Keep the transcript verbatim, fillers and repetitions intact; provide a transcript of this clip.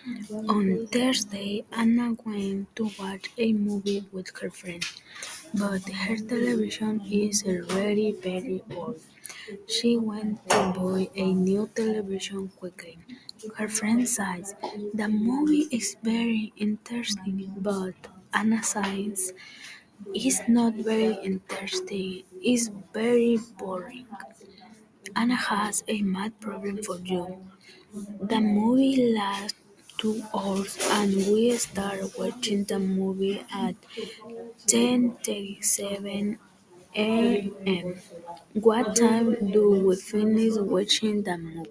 On Thursday, Anna went to watch a movie with her friend, but her television is already very old. She went to buy a new television quickly. Her friend says the movie is very interesting, but Anna says it's not very interesting, it's very boring. Anna has a mad problem for you. The movie lasts two hours and we start watching the movie at ten thirty-seven a m. What time do we finish watching the movie?